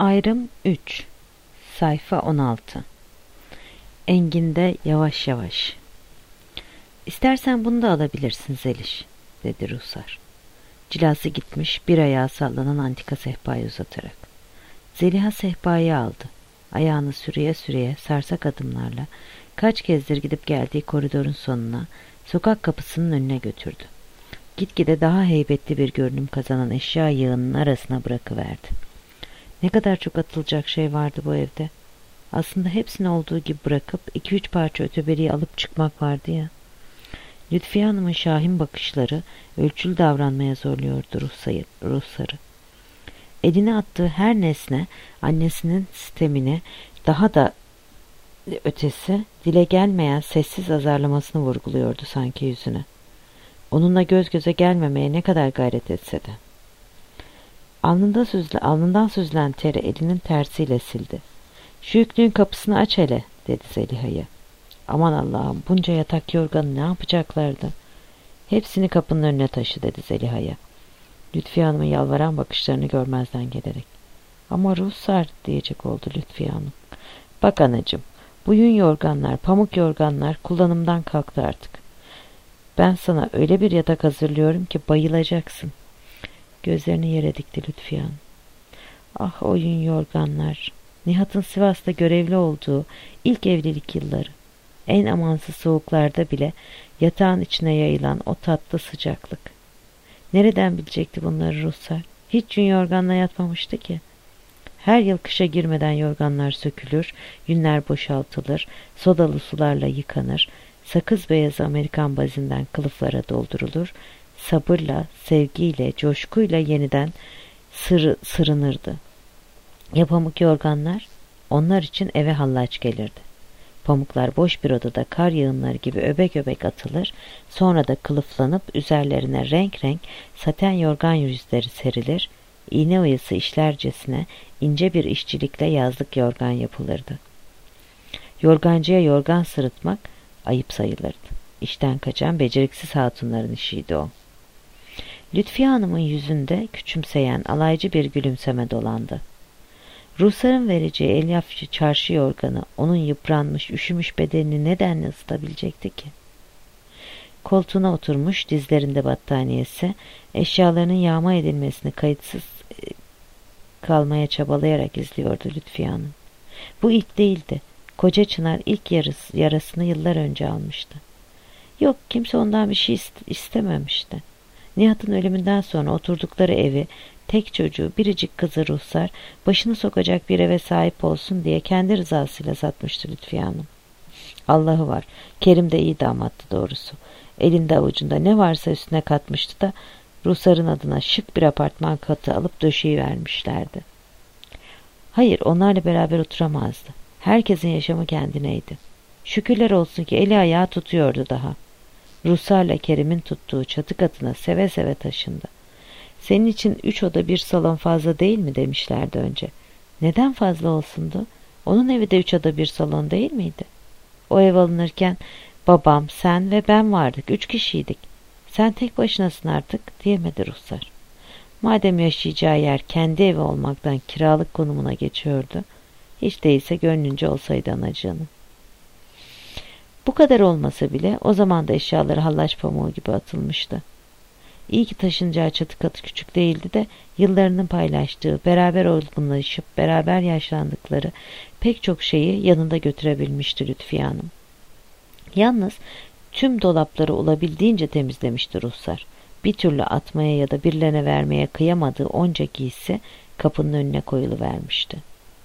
Ayrım 3. Sayfa 16. Engin'de yavaş yavaş. "İstersen bunu da alabilirsin Zeliş," dedi Ruhsar. Cilası gitmiş bir ayağı sallanan antika sehpayı uzatarak. Zeliha sehpayı aldı. Ayağını sürüye sürüye sarsak adımlarla kaç kezdir gidip geldiği koridorun sonuna, sokak kapısının önüne götürdü. Gitgide daha heybetli bir görünüm kazanan eşya yığınının arasına bırakıverdi. Ne kadar çok atılacak şey vardı bu evde. Aslında hepsini olduğu gibi bırakıp 2-3 parça öteberiyi alıp çıkmak vardı ya. Lütfiye Hanım'ın şahin bakışları ölçülü davranmaya zorluyordu Ruhsar'ı. Eline attığı her nesne annesinin sistemine, daha da ötesi dile gelmeyen sessiz azarlamasını vurguluyordu sanki yüzüne. Onunla göz göze gelmemeye ne kadar gayret etse de. Alnından süzülen teri elinin tersiyle sildi. "Şu yüklüğün kapısını aç hele," dedi Zeliha'ya. "Aman Allah'ım, bunca yatak yorganı ne yapacaklardı?" "Hepsini kapının önüne taşı," dedi Zeliha'ya. Lütfiye Hanım'ın yalvaran bakışlarını görmezden gelerek. "Ama Ruhsar," diyecek oldu Lütfiye Hanım. "Bak anacığım, bu yün yorganlar, pamuk yorganlar kullanımdan kalktı artık. Ben sana öyle bir yatak hazırlıyorum ki bayılacaksın." Gözlerini yere dikti Lütfiye Hanım. Ah, o yün yorganlar. Nihat'ın Sivas'ta görevli olduğu ilk evlilik yılları. En amansız soğuklarda bile yatağın içine yayılan o tatlı sıcaklık. Nereden bilecekti bunları Ruhsar? Hiç yün yorganla yatmamıştı ki. Her yıl kışa girmeden yorganlar sökülür, yünler boşaltılır, sodalı sularla yıkanır, sakız beyazı Amerikan bazinden kılıflara doldurulur, sabırla, sevgiyle, coşkuyla yeniden sırınırdı. Ya pamuk yorganlar? Onlar için eve hallaç gelirdi. Pamuklar boş bir odada kar yağınları gibi öbek öbek atılır, sonra da kılıflanıp üzerlerine renk renk saten yorgan yüzleri serilir, iğne oyası işlercesine ince bir işçilikle yazlık yorgan yapılırdı. Yorgancıya yorgan sırıtmak ayıp sayılırdı. İşten kaçan beceriksiz hatunların işiydi o. Lütfiye Hanım'ın yüzünde küçümseyen alaycı bir gülümseme dolandı. Ruhsar'ın vereceği elyaf çarşı yorganı onun yıpranmış, üşümüş bedenini nedenle ısıtabilecekti ki? Koltuğuna oturmuş, dizlerinde battaniyesi, eşyalarının yağma edilmesini kayıtsız kalmaya çabalayarak izliyordu Lütfiye Hanım. Bu ilk değildi. Koca Çınar ilk yarasını yıllar önce almıştı. Yok, kimse ondan bir şey istememişti. Nihat'ın ölümünden sonra oturdukları evi, tek çocuğu, biricik kızı Ruhsar, başını sokacak bir eve sahip olsun diye kendi rızasıyla satmıştı Lütfiye Hanım. Allah'ı var, Kerim de iyi damattı doğrusu. Elinde avucunda ne varsa üstüne katmıştı da Ruhsar'ın adına şık bir apartman katı alıp döşeyivermişlerdi. Hayır, onlarla beraber oturamazdı. Herkesin yaşamı kendineydi. Şükürler olsun ki eli ayağı tutuyordu daha. Ruhsar'la Kerim'in tuttuğu çatı katına seve seve taşındı. "Senin için 3 oda bir salon fazla değil mi?" demişlerdi önce. Neden fazla olsundu? Onun evi de 3 oda bir salon değil miydi? O ev alınırken babam, sen ve ben vardık. 3 kişiydik. "Sen tek başınasın artık," diyemedi Ruhsar. Madem yaşayacağı yer kendi evi olmaktan kiralık konumuna geçiyordu, hiç değilse gönlünce olsaydı anacığının. Bu kadar olmasa bile o zaman da eşyaları hallaç pamuğu gibi atılmıştı. İyi ki taşınacağı çatı katı küçük değildi de yıllarını paylaştığı, beraber olgunlaşıp beraber yaşlandıkları pek çok şeyi yanında götürebilmişti Lütfiye Hanım. Yalnız tüm dolapları olabildiğince temizlemişti Ruhsar. Bir türlü atmaya ya da birilerine vermeye kıyamadığı onca giysi kapının önüne koyuluvermişti.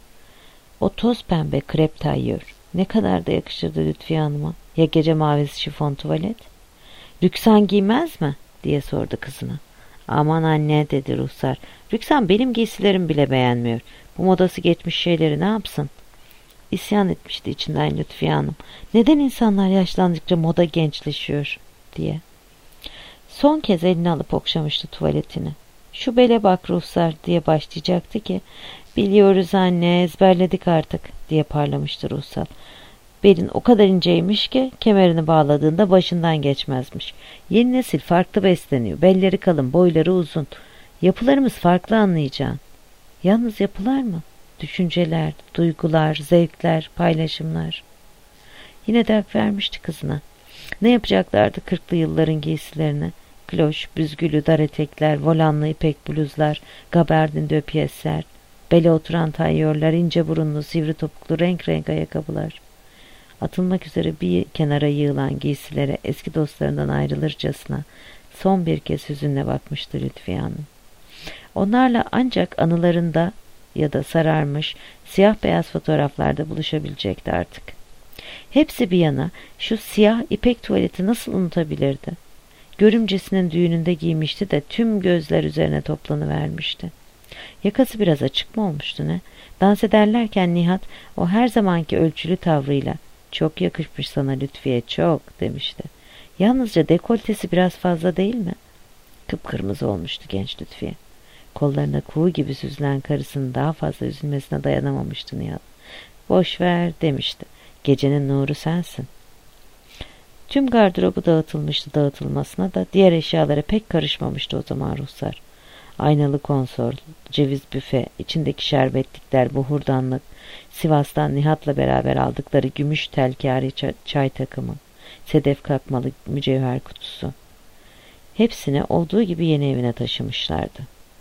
O toz pembe krep tayyör ne kadar da yakışırdı Lütfiye Hanım'a. Ya gece mavisi şifon tuvalet? "Rüksan giymez mi?" diye sordu kızına. "Aman anne," dedi Ruhsar. "Rüksan benim giysilerimi bile beğenmiyor. Bu modası geçmiş şeyleri ne yapsın?" İsyan etmişti içinden Lütfiye Hanım. Neden insanlar yaşlandıkça moda gençleşiyor diye. Son kez elini alıp okşamıştı tuvaletini. "Şu bele bak Ruhsar," diye başlayacaktı ki "Biliyoruz anne, ezberledik artık," diye parlamıştı Ruhsar. Belin o kadar inceymiş ki kemerini bağladığında başından geçmezmiş. Yeni nesil farklı besleniyor. Belleri kalın, boyları uzun. Yapılarımız farklı anlayacağın. Yalnız yapılar mı? düşünceler, duygular, zevkler, paylaşımlar. Yine de hak vermişti kızına. Ne yapacaklardı 40'lı yılların giysilerini? Kloş, büzgülü dar etekler, volanlı ipek bluzlar, gabardin de piyesler, bele oturan tayyörler, ince burunlu, sivri topuklu, renk renk ayakkabılar. Atılmak üzere bir kenara yığılan giysilere eski dostlarından ayrılırcasına son bir kez hüzünle bakmıştı Lütfiye Hanım. Onlarla ancak anılarında ya da sararmış siyah beyaz fotoğraflarda buluşabilecekti artık. Hepsi bir yana şu siyah ipek tuvaleti nasıl unutabilirdi? Görümcesinin düğününde giymişti de tüm gözler üzerine toplanıvermişti. Yakası biraz açık mı olmuştu ne? Dans ederlerken Nihat o her zamanki ölçülü tavrıyla "Çok yakışmış sana Lütfiye, çok" demişti. Yalnızca dekoltesi biraz fazla değil mi? Kıpkırmızı olmuştu genç Lütfiye. Kollarına kuğu gibi süzülen karısının daha fazla üzülmesine dayanamamıştı Nihat. "Boş ver" demişti. "Gecenin nuru sensin." Tüm gardırobu dağıtılmıştı, dağıtılmasına da diğer eşyalara pek karışmamıştı o zaman Ruhsar. Aynalı konsol, ceviz büfe, içindeki şerbetlikler, buhurdanlık, Sivas'tan Nihat'la beraber aldıkları gümüş telkari çay takımı, sedef kakmalı mücevher kutusu. Hepsini olduğu gibi yeni evine taşımışlardı.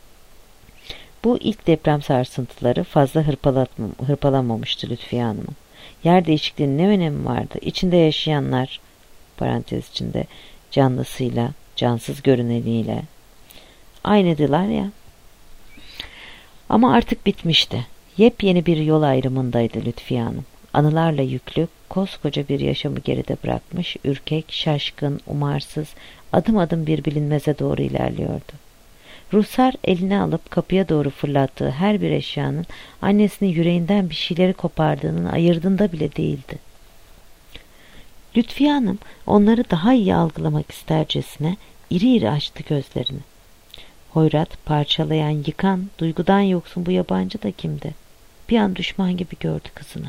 Bu ilk deprem sarsıntıları fazla hırpalamamıştı Lütfiye Hanım'ı. Yer değişikliğinin ne önemi vardı? İçinde yaşayanlar, parantez içinde, canlısıyla, cansız görüneniyle aynıdılar ya. Ama artık bitmişti. Yepyeni bir yol ayrımındaydı Lütfiye Hanım. Anılarla yüklü, koskoca bir yaşamı geride bırakmış, ürkek, şaşkın, umarsız, adım adım bir bilinmeze doğru ilerliyordu. Ruhsar eline alıp kapıya doğru fırlattığı her bir eşyanın annesinin yüreğinden bir şeyleri kopardığının ayırdığında bile değildi. Lütfiye Hanım onları daha iyi algılamak istercesine iri iri açtı gözlerini. Hoyrat, parçalayan, yıkan, duygudan yoksun bu yabancı da kimdi? Bir an düşman gibi gördü kızını.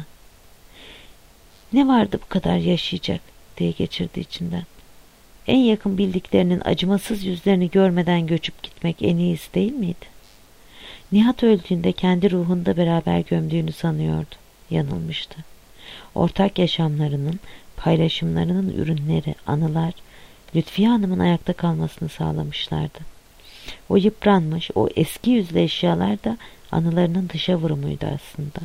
Ne vardı bu kadar yaşayacak diye geçirdi içinden. En yakın bildiklerinin acımasız yüzlerini görmeden göçüp gitmek en iyisi değil miydi? Nihat öldüğünde kendi ruhunda beraber gömdüğünü sanıyordu. Yanılmıştı. Ortak yaşamlarının, paylaşımlarının ürünleri, anılar, Lütfiye Hanım'ın ayakta kalmasını sağlamışlardı. O yıpranmış, o eski yüzlü eşyalar da anılarının dışa vurumuydu aslında.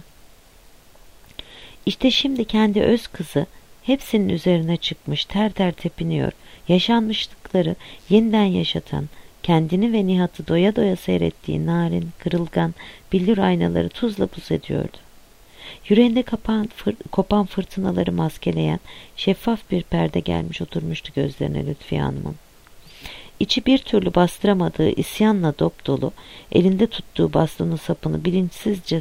İşte şimdi kendi öz kızı hepsinin üzerine çıkmış, ter ter tepiniyor, yaşanmışlıkları yeniden yaşatan, kendini ve Nihat'ı doya doya seyrettiği narin, kırılgan, billur aynaları tuzla buz ediyordu. Yüreğinde kopan fırtınaları maskeleyen şeffaf bir perde gelmiş oturmuştu gözlerine Lütfiye Hanım'ın. İçi bir türlü bastıramadığı isyanla dop dolu, elinde tuttuğu bastonun sapını bilinçsizce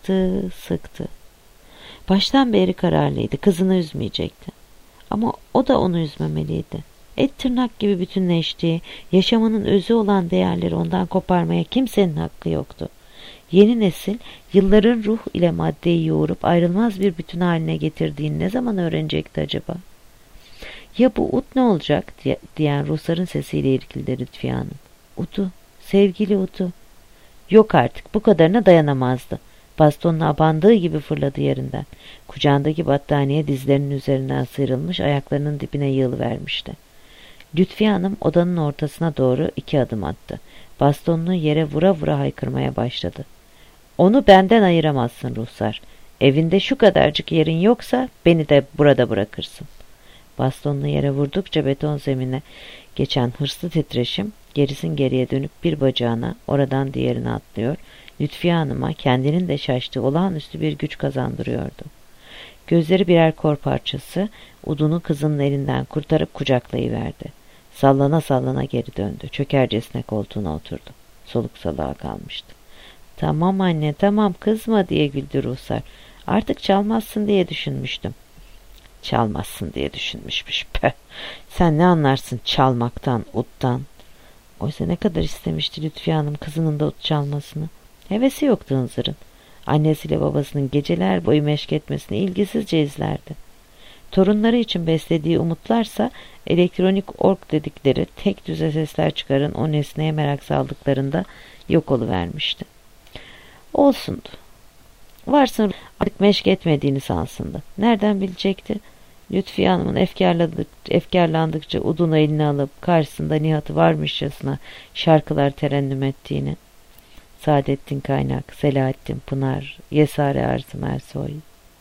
sıktı. Baştan beri kararlıydı, kızını üzmeyecekti. Ama o da onu üzmemeliydi. Et tırnak gibi bütünleştiği, yaşamının özü olan değerleri ondan koparmaya kimsenin hakkı yoktu. Yeni nesil, yılların ruh ile maddeyi yoğurup ayrılmaz bir bütün haline getirdiğini ne zaman öğrenecekti acaba? "Ya bu Ut ne olacak?" diyen Ruhsar'ın sesiyle irkildi Lütfiye Hanım. "Ut'u, sevgili Ut'u." Yok artık, bu kadarına dayanamazdı. Bastonla abandığı gibi fırladı yerinden. Kucağındaki battaniye dizlerinin üzerinden sıyrılmış, ayaklarının dibine yığılıvermişti. Lütfiye Hanım odanın ortasına doğru 2 adım attı. Bastonunu yere vura vura haykırmaya başladı. "Onu benden ayıramazsın Ruhsar. Evinde şu kadarcık yerin yoksa beni de burada bırakırsın." Bastonunu yere vurdukça beton zemine geçen hırslı titreşim gerisin geriye dönüp bir bacağına, oradan diğerine atlıyor, Lütfiye Hanım'a kendinin de şaştığı olağanüstü bir güç kazandırıyordu. Gözleri birer kor parçası, udunu kızının elinden kurtarıp kucaklayıverdi. Sallana sallana geri döndü. Çökercesine koltuğuna oturdu. Soluk soluğa kalmıştı. "Tamam anne, tamam, kızma" diye güldü Ruhsar. "Artık çalmazsın diye düşünmüştüm." Çalmazsın diye düşünmüşmüş. Peh, sen ne anlarsın çalmaktan, uttan? Oysa ne kadar istemişti Lütfiye Hanım kızının da ut çalmasını. Hevesi yoktu hınzırın. Annesiyle babasının geceler boyu meşk etmesini ilgisizce izlerdi. Torunları için beslediği umutlarsa elektronik ork dedikleri tek düze sesler çıkaran o nesneye merak saldıklarında yok oluvermişti. Olsundu. Varsın artık meşk etmediğini sansın da. Nereden bilecekti? Lütfiye Hanım'ın efkarlandıkça udunu eline alıp karşısında Nihat'ı varmışçasına şarkılar terennüm ettiğini. Saadettin Kaynak, Selahattin Pınar, Yesare Arzım Ersoy.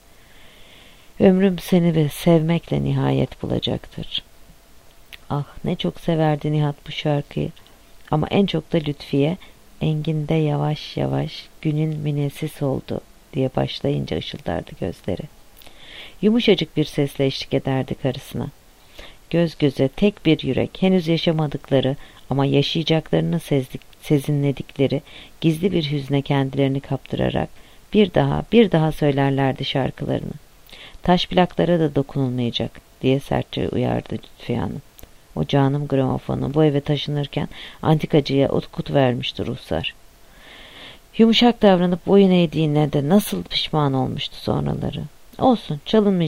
Ömrüm seni ve sevmekle nihayet bulacaktır. Ah, ne çok severdi Nihat bu şarkıyı. Ama en çok da Lütfiye, Engin'de yavaş yavaş günün minesi soldu diye başlayınca ışıldardı gözleri. Yumuşacık bir sesle eşlik ederdi karısına. Göz göze tek bir yürek, henüz yaşamadıkları ama yaşayacaklarını sezinledikleri gizli bir hüzne kendilerini kaptırarak bir daha söylerlerdi şarkılarını. Taş plaklara da dokunulmayacak diye sertçe uyardı Lütfiye Hanım. O canım gramofonu bu eve taşınırken antikacıya otkut vermişti ruhsar. Yumuşak davranıp boyun eğdiğine de nasıl pişman olmuştu sonraları. Olsun,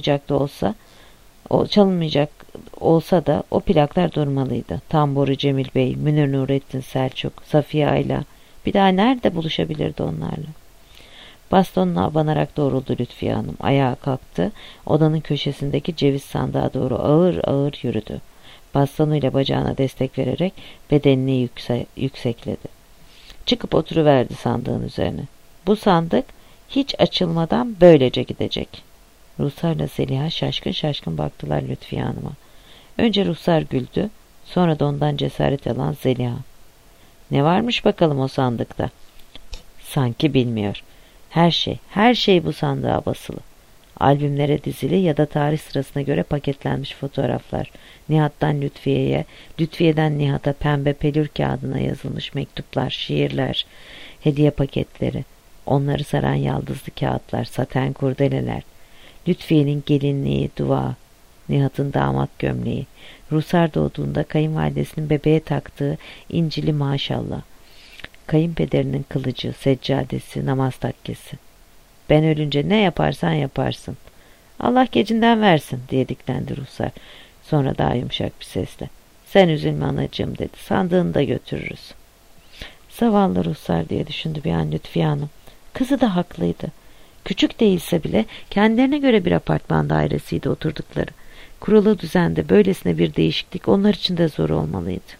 çalınmayacak olsa da o plaklar durmalıydı. Tamburi Cemil Bey, Münir Nurettin Selçuk, Safiye Ayla, bir daha nerede buluşabilirdi onlarla? Bastonuna abanarak doğruldu Lütfiye Hanım. Ayağa kalktı, odanın köşesindeki ceviz sandığa doğru ağır ağır yürüdü. Bastonuyla bacağına destek vererek bedenini yüksekledi. Çıkıp oturuverdi sandığın üzerine. Bu sandık hiç açılmadan böylece gidecek. Ruhsarla Zeliha şaşkın şaşkın baktılar Lütfiye Hanım'a. Önce Ruhsar güldü, sonra da ondan cesaret alan Zeliha. Ne varmış bakalım o sandıkta? Sanki bilmiyor. Her şey bu sandığa basılı. Albümlere dizili ya da tarih sırasına göre paketlenmiş fotoğraflar. Nihat'tan Lütfiye'ye, Lütfiye'den Nihat'a pembe pelür kağıdına yazılmış mektuplar, şiirler, hediye paketleri. Onları saran yaldızlı kağıtlar, saten kurdeleler. Lütfiye'nin gelinliği, dua, Nihat'ın damat gömleği. Ruhsar doğduğunda kayınvalidesinin bebeğe taktığı incili maşallah. Kayınpederinin kılıcı, seccadesi, namaz takkesi. Ben ölünce ne yaparsan yaparsın. Allah gecinden versin diye diklendi Ruhsar. Sonra daha yumuşak bir sesle. Sen üzülme anacığım dedi. Sandığını da götürürüz. Zavallı Ruhsar diye düşündü bir an Lütfiye Hanım. Kızı da haklıydı. Küçük değilse bile kendilerine göre bir apartman dairesiydi oturdukları. Kurulu düzende böylesine bir değişiklik onlar için de zor olmalıydı.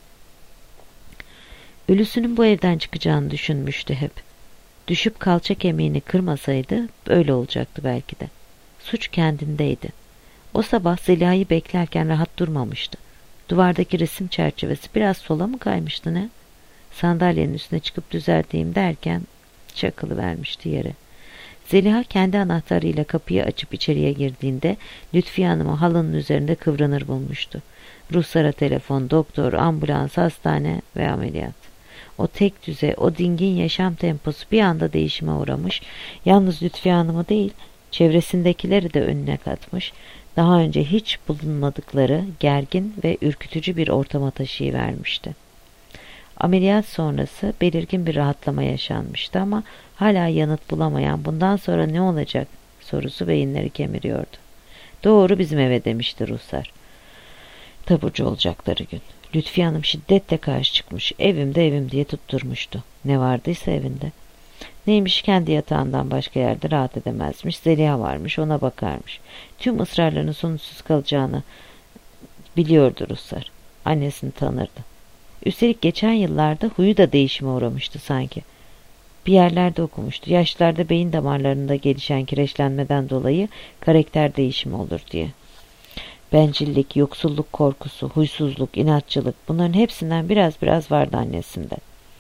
Ölüsünün bu evden çıkacağını düşünmüştü hep. Düşüp kalça kemiğini kırmasaydı böyle olacaktı belki de. Suç kendindeydi. O sabah Zeliha'yı beklerken rahat durmamıştı. Duvardaki resim çerçevesi biraz sola mı kaymıştı ne? Sandalyenin üstüne çıkıp düzelteyim derken çakılıvermişti yere. Zeliha kendi anahtarıyla kapıyı açıp içeriye girdiğinde Lütfiye Hanım'ı halının üzerinde kıvranır bulmuştu. Ruhsara telefon, doktor, ambulans, hastane ve ameliyat. O tek düze, o dingin yaşam temposu bir anda değişime uğramış, yalnız Lütfiye Hanım'ı değil, çevresindekileri de önüne katmış, daha önce hiç bulunmadıkları gergin ve ürkütücü bir ortama taşıyıvermişti. Ameliyat sonrası belirgin bir rahatlama yaşanmıştı ama hala yanıt bulamayan bundan sonra ne olacak sorusu beyinleri kemiriyordu. Doğru bizim eve demişti Ruhsar. Taburcu olacakları gün. Lütfiye Hanım şiddetle karşı çıkmış. Evim diye tutturmuştu. Ne vardıysa evinde. Neymiş kendi yatağından başka yerde rahat edemezmiş. Zeliha varmış ona bakarmış. Tüm ısrarlarının sonuçsuz kalacağını biliyordu Ruhsar. Annesini tanırdı. Üstelik geçen yıllarda huyu da değişime uğramıştı sanki. Bir yerlerde okumuştu. Yaşlılarda beyin damarlarında gelişen kireçlenmeden dolayı karakter değişimi olur diye. Bencillik, yoksulluk korkusu, huysuzluk, inatçılık bunların hepsinden biraz vardı annesinde.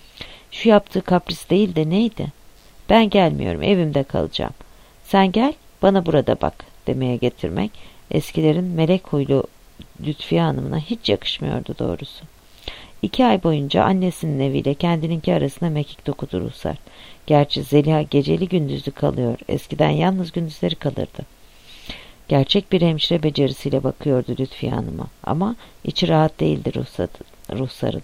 Şu yaptığı kapris değil de neydi? Ben gelmiyorum, evimde kalacağım. Sen gel, bana burada bak demeye getirmek eskilerin melek huylu Lütfiye Hanım'ına hiç yakışmıyordu doğrusu. 2 ay boyunca annesinin eviyle kendininki arasında mekik dokudu Ruhsar. Gerçi Zeliha geceli gündüzlü kalıyor, eskiden yalnız gündüzleri kalırdı. Gerçek bir hemşire becerisiyle bakıyordu Lütfiye Hanım'a ama içi rahat değildi Ruhsar'ın.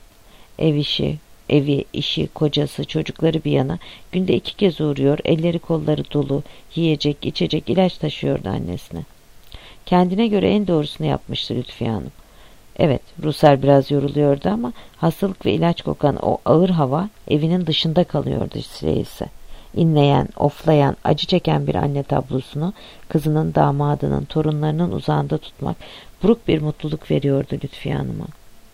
Evi, işi, kocası, çocukları bir yana günde 2 kez uğruyor, elleri kolları dolu, yiyecek, içecek, ilaç taşıyordu annesine. Kendine göre en doğrusunu yapmıştı Lütfiye Hanım. Evet, Ruhsar biraz yoruluyordu ama hastalık ve ilaç kokan o ağır hava evinin dışında kalıyordu ise. İnleyen, oflayan, acı çeken bir anne tablosunu kızının, damadının, torunlarının uzağında tutmak buruk bir mutluluk veriyordu Lütfiye Hanım'a.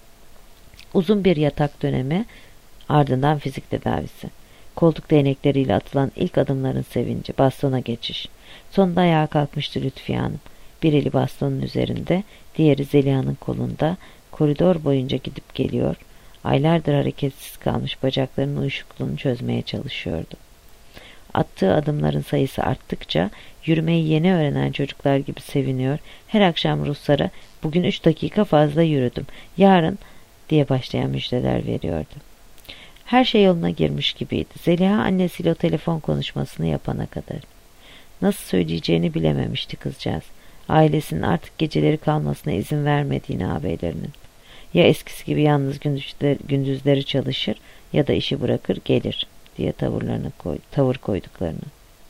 Uzun bir yatak dönemi, ardından fizik tedavisi. Koltuk değnekleriyle atılan ilk adımların sevinci, bastona geçiş. Sonunda ayağa kalkmıştı Lütfiye Hanım. Bir eli bastonun üzerinde, diğeri Zeliha'nın kolunda, koridor boyunca gidip geliyor, aylardır hareketsiz kalmış bacaklarının uyuşukluğunu çözmeye çalışıyordu. Attığı adımların sayısı arttıkça yürümeyi yeni öğrenen çocuklar gibi seviniyor, her akşam Ruslara "Bugün 3 dakika fazla yürüdüm, yarın" diye başlayan müjdeler veriyordu. Her şey yoluna girmiş gibiydi. Zeliha annesiyle o telefon konuşmasını yapana kadar. Nasıl söyleyeceğini bilememişti kızcağız. Ailesinin artık geceleri kalmasına izin vermediğini ağabeylerinin. Ya eskisi gibi yalnız gündüzleri çalışır ya da işi bırakır gelir diye tavır koyduklarını.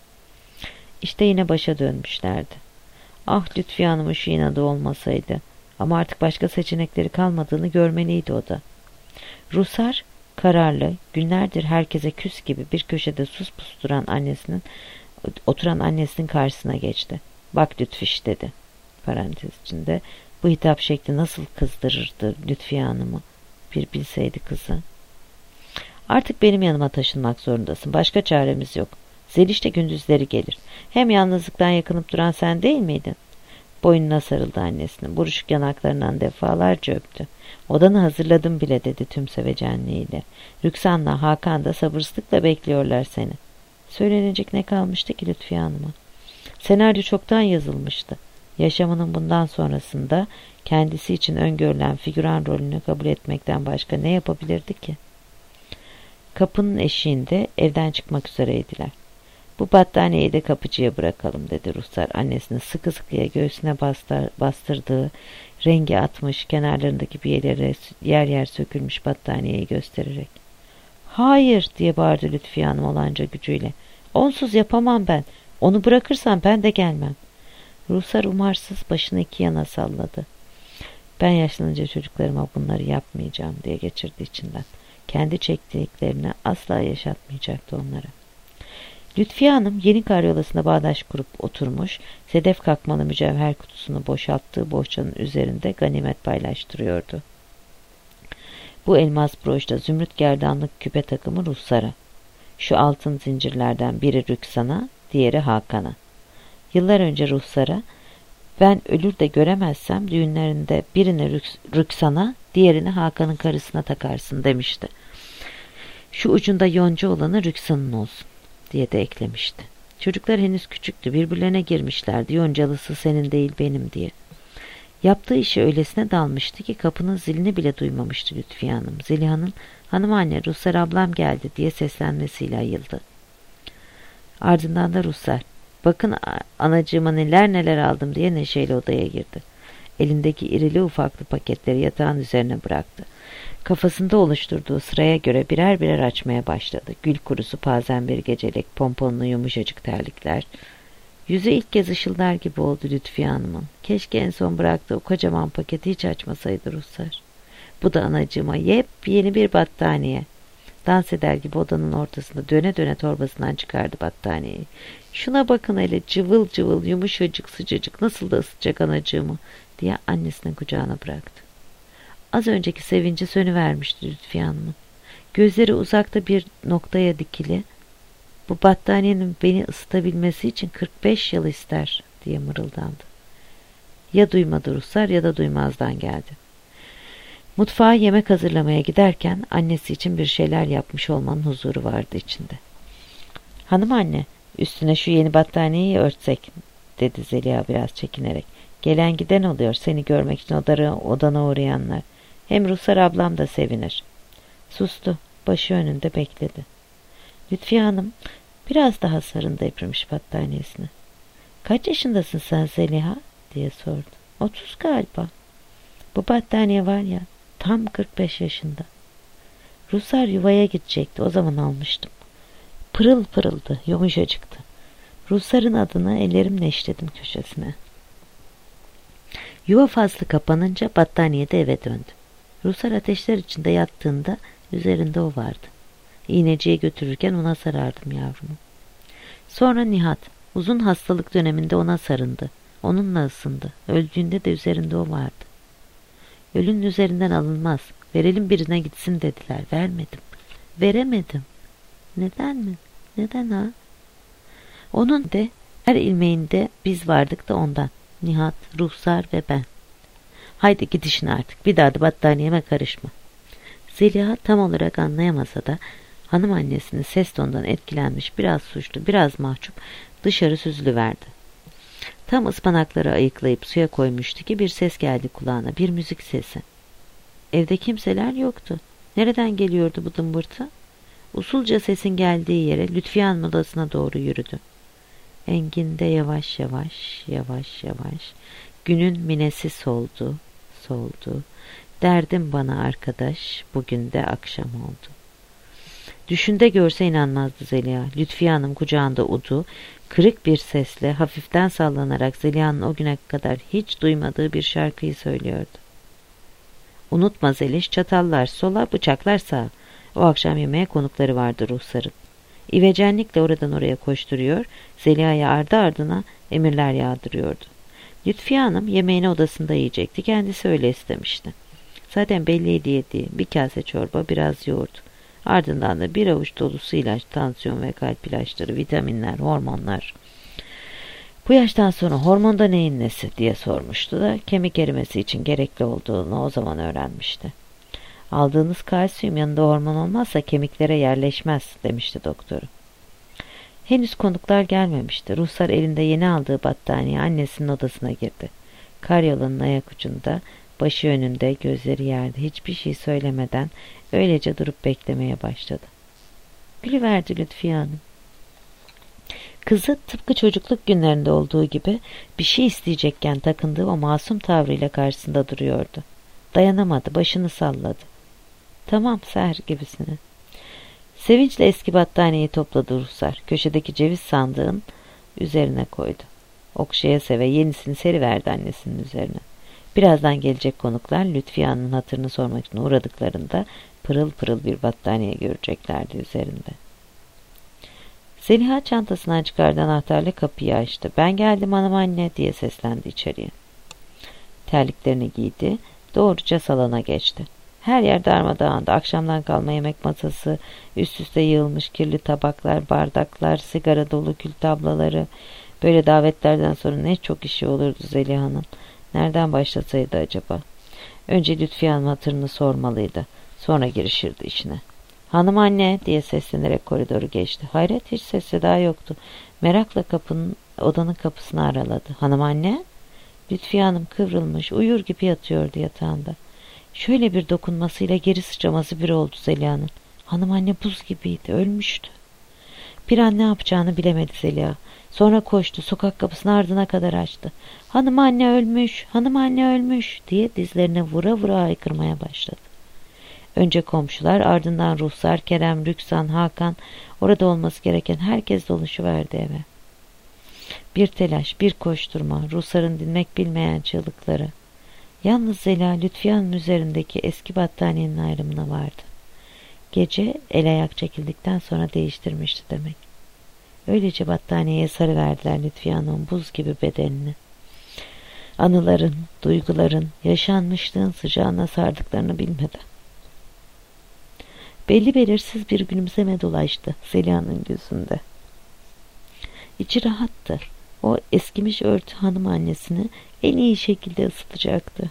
İşte yine başa dönmüşlerdi. Ah, Lütfiye Hanım'ın şu inadı olmasaydı. Ama artık başka seçenekleri kalmadığını görmeliydi o da. Rusar kararlı, günlerdir herkese küs gibi bir köşede sus pus oturan annesinin karşısına geçti. "Bak Lütfiş" dedi. Parantez içinde, bu hitap şekli nasıl kızdırırdı Lütfiye Hanım'ı. Bir bilseydi kızı. "Artık benim yanıma taşınmak zorundasın. Başka çaremiz yok. Zeliş de gündüzleri gelir. Hem yalnızlıktan yakınıp duran sen değil miydin?" Boynuna sarıldı annesinin. Buruşuk yanaklarından defalarca öptü. "Odanı hazırladım bile" dedi tüm sevecenliğiyle. "Rüksan'la Hakan da sabırsızlıkla bekliyorlar seni." Söylenecek ne kalmıştı ki Lütfiye Hanım'a? Senaryo çoktan yazılmıştı. Yaşamının bundan sonrasında kendisi için öngörülen figüran rolünü kabul etmekten başka ne yapabilirdi ki? Kapının eşiğinde evden çıkmak üzereydiler. "Bu battaniyeyi de kapıcıya bırakalım" dedi Ruslar annesini sıkı sıkıya göğsüne bastırdığı, rengi atmış, kenarlarındaki bir yer yer sökülmüş battaniyeyi göstererek. "Hayır" diye bağırdı Lütfiye Hanım olanca gücüyle. "Onsuz yapamam ben. Onu bırakırsam ben de gelmem." Ruslar umarsız başını iki yana salladı. "Ben yaşlanınca çocuklarıma bunları yapmayacağım" diye geçirdi içinden. Kendi çektiklerini asla yaşatmayacaktı onlara. Lütfiye Hanım yeni karyolasına bağdaş kurup oturmuş, sedef kakmalı mücevher kutusunu boşalttığı bohçanın üzerinde ganimet paylaştırıyordu. Bu elmas broşta zümrüt gerdanlık küpe takımı Ruslara. Şu altın zincirlerden biri Rüksan'a, diğeri Hakan'a. Yıllar önce Ruslara, "Ben ölür de göremezsem düğünlerinde birini Rüksan'a, diğerini Hakan'ın karısına takarsın" demişti. "Şu ucunda yonca olanı Rüksan'ın olsun" diye de eklemişti. Çocuklar henüz küçüktü, birbirlerine girmişlerdi, "Yoncalısı senin değil benim" diye. Yaptığı işi öylesine dalmıştı ki kapının zilini bile duymamıştı Lütfiye Hanım. Zeliha'nın "Hanım anne, Ruslar ablam geldi" diye seslenmesiyle ayıldı. Ardından da Ruslar, "Bakın anacığıma neler neler aldım" diye neşeyle odaya girdi. Elindeki irili ufaklı paketleri yatağın üzerine bıraktı. Kafasında oluşturduğu sıraya göre birer birer açmaya başladı. Gül kurusu, pazen bir gecelik, pomponlu yumuşacık terlikler. Yüzü ilk kez ışıldar gibi oldu Lütfiye Hanım'ın. Keşke en son bıraktığı o kocaman paketi hiç açmasaydı Ruslar. Bu da anacığıma yepyeni bir battaniye. Dans eder gibi odanın ortasında döne döne torbasından çıkardı battaniyeyi. "Şuna bakın hele, cıvıl cıvıl, yumuşacık, sıcacık, nasıl da ısıtacak anacığımı" diye annesinin kucağına bıraktı. Az önceki sevinci sönüvermişti Lütfiye Hanım'ın. Gözleri uzakta bir noktaya dikili. "Bu battaniyenin beni ısıtabilmesi için 45 yıl ister" diye mırıldandı. Ya duymadı Ruslar ya da duymazdan geldi. Mutfağa yemek hazırlamaya giderken annesi için bir şeyler yapmış olmanın huzuru vardı içinde. "Hanım anne, üstüne şu yeni battaniyeyi örtsek" dedi Zeliha biraz çekinerek. "Gelen giden oluyor seni görmek için odana uğrayanlar. Hem Ruslar ablam da sevinir." Sustu, başı önünde bekledi. Lütfiye Hanım biraz daha sarında eprimiş battaniyesine. "Kaç yaşındasın sen Zeliha?" diye sordu. "30 galiba." "Bu battaniye var ya, tam 45 yaşında. Ruslar yuvaya gidecekti, o zaman almıştım. Pırıl pırıldı, yumuşacıktı. Rusların adını ellerimle işledim köşesine." Yuva faslı kapanınca battaniye de eve döndü. Ruslar ateşler içinde yattığında üzerinde o vardı. İğneciye götürürken ona sarardım yavrumu. Sonra Nihat, uzun hastalık döneminde ona sarındı. Onunla ısındı. Öldüğünde de üzerinde o vardı. Ölünün üzerinden alınmaz. Verelim birine gitsin dediler. Vermedim. Veremedim. Neden mi? Neden ha? Onun de her ilmeğinde biz vardık da ondan. Nihat, Ruhsar ve ben. Haydi gidişin artık. Bir daha da battaniyeme karışma. Zeliha tam olarak anlayamasa da hanım annesinin ses tonundan etkilenmiş, biraz suçlu, biraz mahcup dışarı süzülüverdi. Tam ıspanakları ayıklayıp suya koymuştu ki bir ses geldi kulağına, bir müzik sesi. Evde kimseler yoktu. Nereden geliyordu bu dımbırtı? Usulca sesin geldiği yere Lütfiye Hanım odasına doğru yürüdü. Enginde yavaş yavaş, yavaş yavaş günün minesi soldu, soldu. Derdim bana arkadaş, bugün de akşam oldu. Düşünde görse inanmazdı Zeliha. Lütfiye Hanım kucağında udu, kırık bir sesle hafiften sallanarak Zeliha'nın o güne kadar hiç duymadığı bir şarkıyı söylüyordu. Unutma Zeliş, çatallar sola, bıçaklar sağa. O akşam yemeğe konukları vardı Ruhsar'ın. İvecenlikle oradan oraya koşturuyor, Zeliha'ya ardı ardına emirler yağdırıyordu. Lütfiye Hanım yemeğini odasında yiyecekti, kendisi öyle istemişti. Zaten belliydi yediği bir kase çorba, biraz yoğurt. Ardından da bir avuç dolusu ilaç, tansiyon ve kalp ilaçları, vitaminler, hormonlar. Bu yaştan sonra hormonda neyin nesi diye sormuştu da kemik erimesi için gerekli olduğunu o zaman öğrenmişti. Aldığınız kalsiyum yanında hormon olmazsa kemiklere yerleşmez demişti doktoru. Henüz konuklar gelmemişti. Ruhsar elinde yeni aldığı battaniye annesinin odasına girdi. Karyolanın ayak ucunda, başı önünde, gözleri yerde, hiçbir şey söylemeden öylece durup beklemeye başladı. Gülüverdi Lütfiye Hanım. Kızı tıpkı çocukluk günlerinde olduğu gibi bir şey isteyecekken takındığı o masum tavrıyla karşısında duruyordu. Dayanamadı, başını salladı. Tamam Seher gibisine. Sevinçle eski battaniyeyi topladı Ruhsar. Köşedeki ceviz sandığın üzerine koydu. Okşaya seve yenisini seriverdi annesinin üzerine. Birazdan gelecek konuklar Lütfiye Hanım'ın hatırını sormak için uğradıklarında pırıl pırıl bir battaniye göreceklerdi üzerinde. Zeliha çantasından çıkardığı anahtarla kapıyı açtı. Ben geldim hanım anne diye seslendi içeriye. Terliklerini giydi, doğruca salona geçti. Her yer darmadağındı. Akşamdan kalma yemek masası, üst üste yığılmış kirli tabaklar, bardaklar, sigara dolu kül tablaları. Böyle davetlerden sonra ne çok işi olurdu Zeliha'nın. Nereden başlasaydı acaba? Önce Lütfiye Hanım hatırını sormalıydı. Sonra girişirdi işine. Hanım anne diye seslenerek koridoru geçti. Hayret, hiç ses daha yoktu. Merakla odanın kapısını araladı. Hanım anne? Lütfiye Hanım kıvrılmış, uyur gibi yatıyordu yatağında. Şöyle bir dokunmasıyla geri sıçraması bir oldu Zeliha'nın. Hanım anne buz gibiydi, ölmüştü. Bir an ne yapacağını bilemedi Zeliha. Sonra koştu, sokak kapısını ardına kadar açtı. Hanım anne ölmüş, hanım anne ölmüş diye dizlerine vura vura haykırmaya başladı. Önce komşular, ardından Ruhsar, Kerem, Rüksan, Hakan, orada olması gereken herkes doluşuverdi eve. Bir telaş, bir koşturma, Ruhsar'ın dinmek bilmeyen çığlıkları. Yalnız Zeliha Lütfiye Hanım üzerindeki eski battaniyenin ayrımına vardı. Gece el ayak çekildikten sonra değiştirmişti demek. Öylece battaniyeye sarıverdiler Lütfiye Hanım'ın buz gibi bedenini. Anıların, duyguların, yaşanmışlığın sıcağına sardıklarını bilmeden. Belli belirsiz bir gülümseme dolaştı Zeliha'nın gözünde. İçi rahattı. O eskimiş örtü hanım annesini en iyi şekilde ısıtacaktı.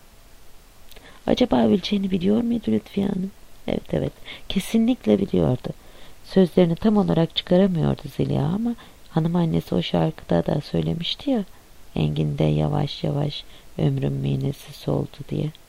Acaba öleceğini biliyor muydu Lütfiye Hanım? Evet, kesinlikle biliyordu. Sözlerini tam olarak çıkaramıyordu Zeliha ama hanım annesi o şarkıda da söylemişti ya, Engin'de yavaş yavaş ömrüm minesi soldu diye.